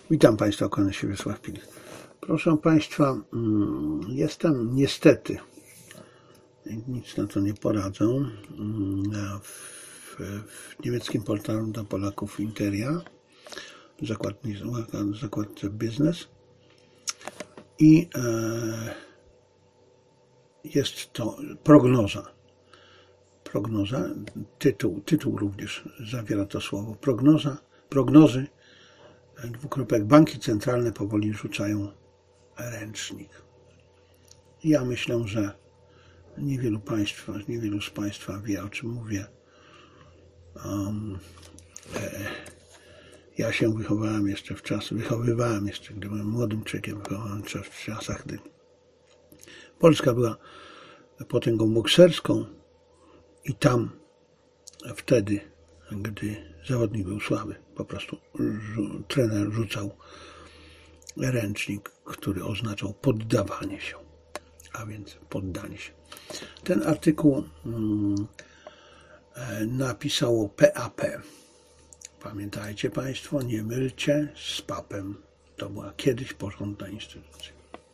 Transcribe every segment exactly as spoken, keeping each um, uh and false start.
Witam Państwa, kłaniam się Wiesław Pilich. Proszę Państwa, jestem niestety, nic na to nie poradzę, w, w niemieckim portalu dla Polaków Interia, zakład, zakład biznes, i e, jest to prognoza. Prognoza, tytuł, tytuł również zawiera to słowo. Prognoza, prognozy, dwukropek, banki centralne powoli rzucają ręcznik. Ja myślę, że niewielu państwa, niewielu z Państwa wie, o czym mówię. Um, e, ja się wychowałem jeszcze w czasach, wychowywałem jeszcze, gdy byłem młodym człowiekiem, wychowałem się w czasach, gdy Polska była potęgą bokserską i tam wtedy, gdy zawodnik był słaby, po prostu trener rzucał ręcznik, który oznaczał poddawanie się, a więc poddanie się. Ten artykuł hmm, napisało P A P. Pamiętajcie Państwo, nie mylcie z papem. To była kiedyś porządna instytucja.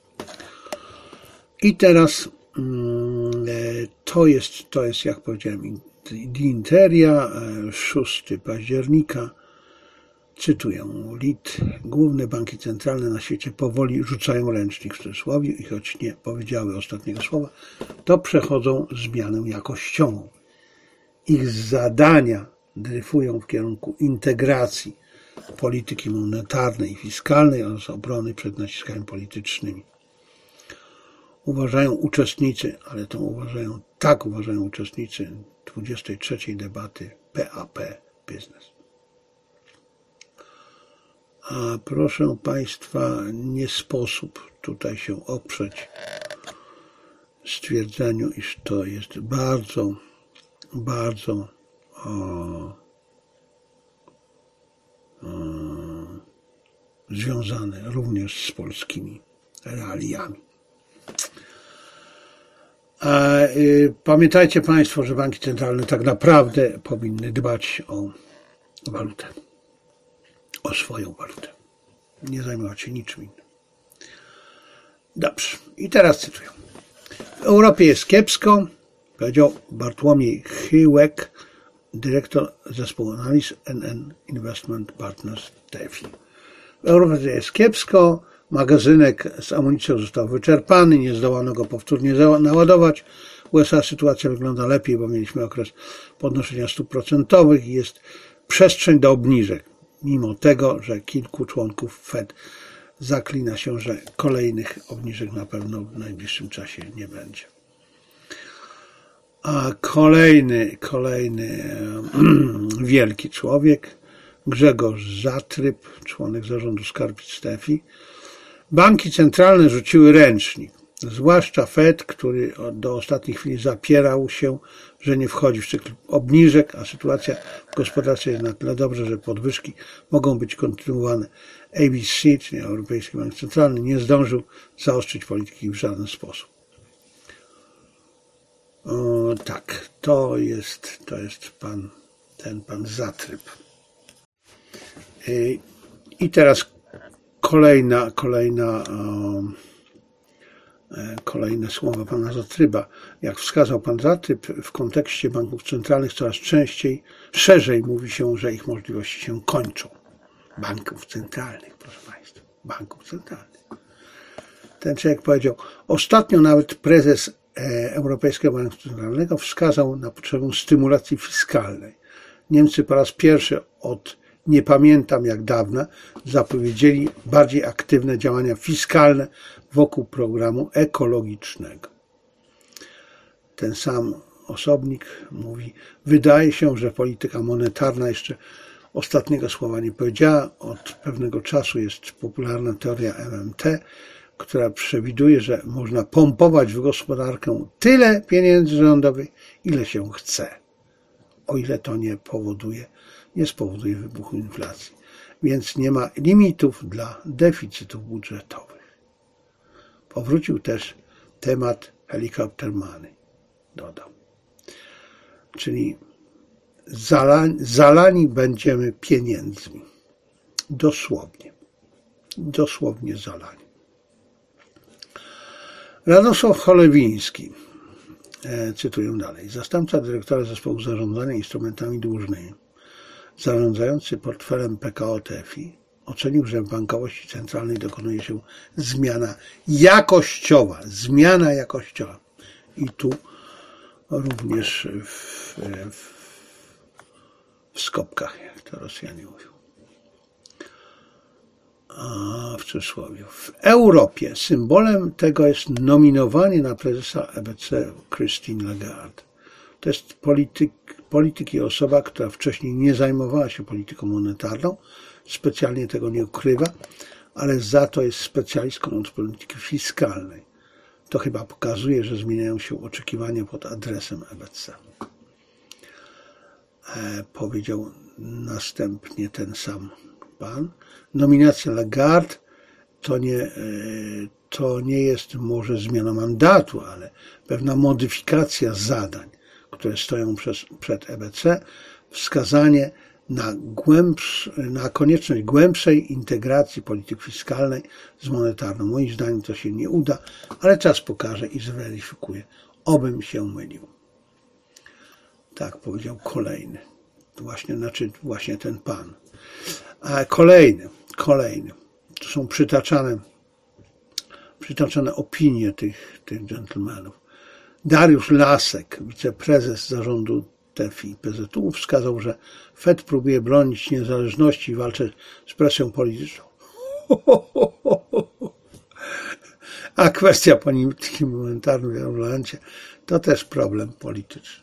I teraz hmm, to jest, to jest, jak powiedziałem, Interia, szóstego października, cytuję, Lit, główne banki centralne na świecie powoli rzucają ręcznik w cudzysłowie i choć nie powiedziały ostatniego słowa, to przechodzą zmianę jakościową. Ich zadania dryfują w kierunku integracji polityki monetarnej i fiskalnej oraz obrony przed naciskami politycznymi. Uważają uczestnicy, ale to uważają, tak uważają uczestnicy dwudziestej trzeciej debaty P A P Biznes. A proszę Państwa, nie sposób tutaj się oprzeć stwierdzeniu, iż to jest bardzo, bardzo o, o, związane również z polskimi realiami. A, y, pamiętajcie Państwo, że banki centralne tak naprawdę powinny dbać o walutę, o swoją walutę. Nie zajmować się niczym innym. Dobrze. I teraz cytuję. W Europie jest kiepsko, powiedział Bartłomiej Chyłek, dyrektor zespołu analiz N N Investment Partners T F I. W Europie jest kiepsko, magazynek z amunicją został wyczerpany, nie zdołano go powtórnie naładować. W U S A sytuacja wygląda lepiej, bo mieliśmy okres podnoszenia stóp procentowych i jest przestrzeń do obniżek, mimo tego, że kilku członków Fed zaklina się, że kolejnych obniżek na pewno w najbliższym czasie nie będzie. A kolejny, kolejny wielki człowiek, Grzegorz Zatryb, członek zarządu skarbnic T F I. Banki centralne rzuciły ręcznik, zwłaszcza Fed, który do ostatniej chwili zapierał się, że nie wchodzi w cykl obniżek, a sytuacja w gospodarce jest na tyle dobra, że podwyżki mogą być kontynuowane. A B C, czyli Europejski Bank Centralny, nie zdążył zaostrzyć polityki w żaden sposób. O, tak, to jest, to jest pan, ten pan Zatryb. I, i teraz kolejna, kolejna, um, kolejne słowa pana Zatryba. Jak wskazał pan Zatryb, w kontekście banków centralnych coraz częściej, szerzej mówi się, że ich możliwości się kończą. Banków centralnych, proszę Państwa, banków centralnych. Ten człowiek powiedział, ostatnio nawet prezes Europejskiego Banku Centralnego wskazał na potrzebę stymulacji fiskalnej. Niemcy po raz pierwszy od nie pamiętam jak dawna zapowiedzieli bardziej aktywne działania fiskalne wokół programu ekologicznego. Ten sam osobnik mówi, wydaje się, że polityka monetarna jeszcze ostatniego słowa nie powiedziała. Od pewnego czasu jest popularna teoria M M T, która przewiduje, że można pompować w gospodarkę tyle pieniędzy rządowych, ile się chce, o ile to nie powoduje, nie spowoduje wybuchu inflacji. Więc nie ma limitów dla deficytów budżetowych. Powrócił też temat helikopter money, dodał. Czyli zalani, zalani będziemy pieniędzmi. Dosłownie. Dosłownie zalani. Radosław Cholewiński, e, cytuję dalej, zastępca dyrektora zespołu zarządzania instrumentami dłużnymi, zarządzający portfelem P K O T F I, ocenił, że w bankowości centralnej dokonuje się zmiana jakościowa, zmiana jakościowa. I tu również w, w, w skobkach, jak to Rosjanie mówią. A w cudzysłowie. W Europie symbolem tego jest nominowanie na prezesa E B C Christine Lagarde. To jest polityk, polityk i osoba, która wcześniej nie zajmowała się polityką monetarną, specjalnie tego nie ukrywa, ale za to jest specjalistką od polityki fiskalnej. To chyba pokazuje, że zmieniają się oczekiwania pod adresem E B C. E, powiedział następnie ten sam pan. Nominacja Lagarde to nie, to nie jest może zmiana mandatu, ale pewna modyfikacja zadań, które stoją przez, przed E B C, wskazanie na, głębsz, na konieczność głębszej integracji polityki fiskalnej z monetarną. Moim zdaniem to się nie uda, ale czas pokaże i zweryfikuje, obym się mylił. Tak powiedział kolejny. Właśnie, znaczy właśnie ten pan. A kolejny, kolejny. To są przytaczane, przytaczane opinie tych, tych dżentelmenów. Dariusz Lasek, wiceprezes zarządu T F I P Z U, wskazał, że Fed próbuje bronić niezależności i walczy z presją polityczną. A kwestia polityki monetarnej w Eurolandzie to też problem polityczny.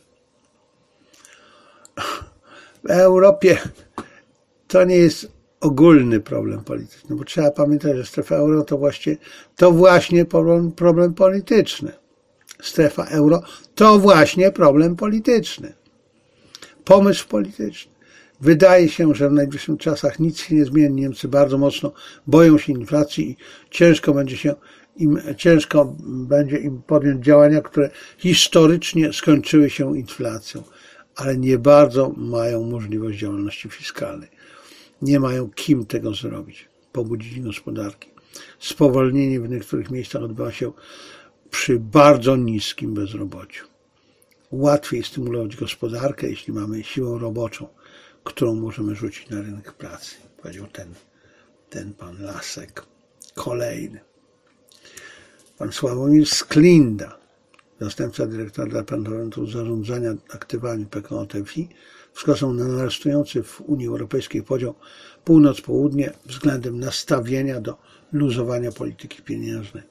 W Europie to nie jest ogólny problem polityczny, bo trzeba pamiętać, że strefa euro to właśnie, to właśnie problem, problem polityczny. Strefa euro to właśnie problem polityczny. Pomysł polityczny. Wydaje się, że w najbliższych czasach nic się nie zmieni. Niemcy bardzo mocno boją się inflacji i ciężko będzie się im, ciężko będzie im podjąć działania, które historycznie skończyły się inflacją, ale nie bardzo mają możliwość działalności fiskalnej. Nie mają kim tego zrobić, pobudzić gospodarki. Spowolnienie w niektórych miejscach odbywa się przy bardzo niskim bezrobociu. Łatwiej stymulować gospodarkę, jeśli mamy siłę roboczą, którą możemy rzucić na rynek pracy, powiedział ten, ten pan Lasek. Kolejny. Pan Sławomir Sklinda, zastępca dyrektora Departamentu Zarządzania Aktywami P K O T F I, wskazał na narastający w Unii Europejskiej podział północ-południe względem nastawienia do luzowania polityki pieniężnej.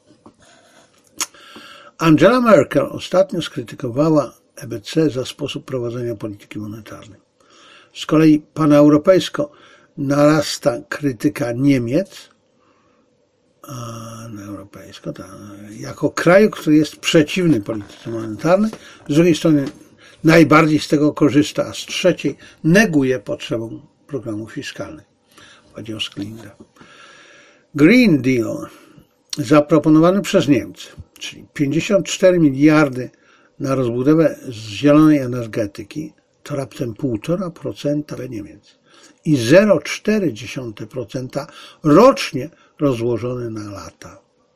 Angela Merkel ostatnio skrytykowała E B C za sposób prowadzenia polityki monetarnej. Z kolei paneuropejsko narasta krytyka Niemiec, a, europejsko, ta, jako kraju, który jest przeciwny polityce monetarnej, z drugiej strony najbardziej z tego korzysta, a z trzeciej neguje potrzebę programów fiskalnych. Powiedział Sklinda. Green Deal zaproponowany przez Niemcy, czyli pięćdziesiąt cztery miliardy na rozbudowę zielonej energetyki, to raptem półtora procent Niemiec i zero przecinek cztery procent rocznie rozłożony na lata.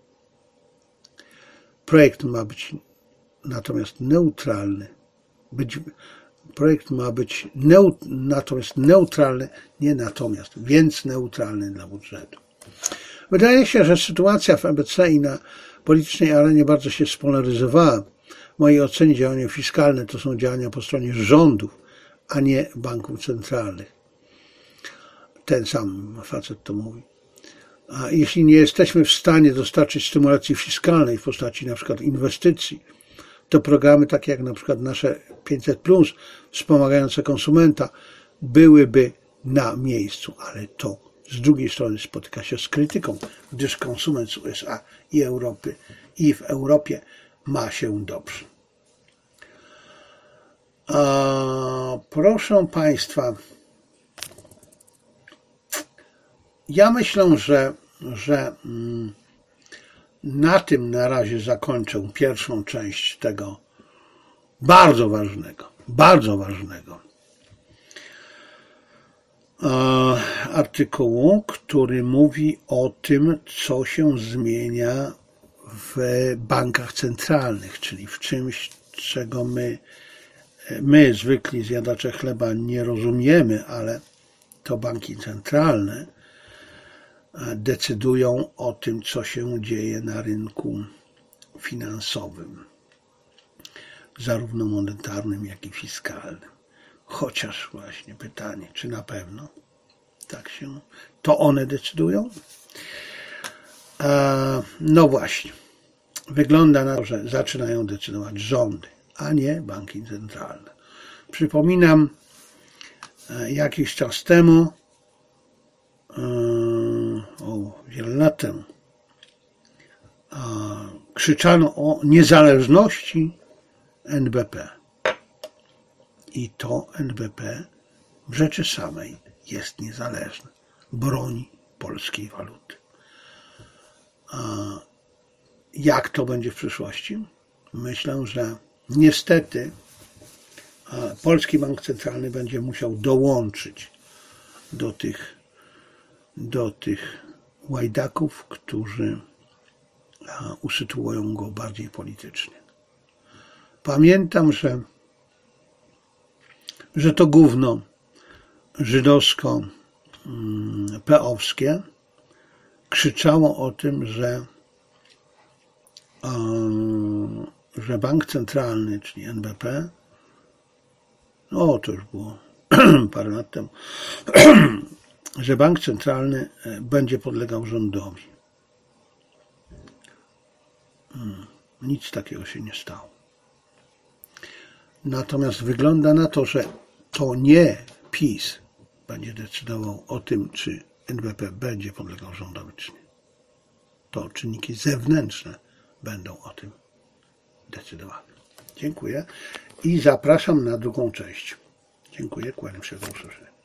Projekt ma być natomiast neutralny. Być, projekt ma być neut, natomiast neutralny, nie natomiast, więc neutralny dla budżetu. Wydaje się, że sytuacja w E B C i na politycznej arenie bardzo się spolaryzowała. W mojej ocenie działania fiskalne to są działania po stronie rządów, a nie banków centralnych. Ten sam facet to mówi. A jeśli nie jesteśmy w stanie dostarczyć stymulacji fiskalnej w postaci na przykład inwestycji, to programy takie jak na przykład nasze pięćset plus, wspomagające konsumenta, byłyby na miejscu, ale to z drugiej strony spotyka się z krytyką, gdyż konsument z U S A i Europy i w Europie ma się dobrze. A, proszę Państwa, ja myślę, że, że na tym na razie zakończę pierwszą część tego bardzo ważnego, bardzo ważnego artykułu, który mówi o tym, co się zmienia w bankach centralnych, czyli w czymś, czego my, my zwykli zjadacze chleba nie rozumiemy, ale to banki centralne decydują o tym, co się dzieje na rynku finansowym, zarówno monetarnym, jak i fiskalnym. Chociaż właśnie pytanie, czy na pewno tak się, to one decydują? No właśnie, wygląda na to, że zaczynają decydować rządy, a nie banki centralne. Przypominam, jakiś czas temu, o wiele lat temu, krzyczano o niezależności N B P. I to N B P w rzeczy samej jest niezależne. Broni polskiej waluty. Jak to będzie w przyszłości? Myślę, że niestety Polski Bank Centralny będzie musiał dołączyć do tych, do tych łajdaków, którzy usytuują go bardziej politycznie. Pamiętam, że że to gówno żydowsko-peowskie krzyczało o tym, że, że bank centralny, czyli N B P, no to już było parę lat temu, że bank centralny będzie podlegał rządowi. Nic takiego się nie stało. Natomiast wygląda na to, że to nie PiS będzie decydował o tym, czy N B P będzie podlegał rządowi, czy nie. To czynniki zewnętrzne będą o tym decydowały. Dziękuję i zapraszam na drugą część. Dziękuję, kłaniam się, do usłyszenia.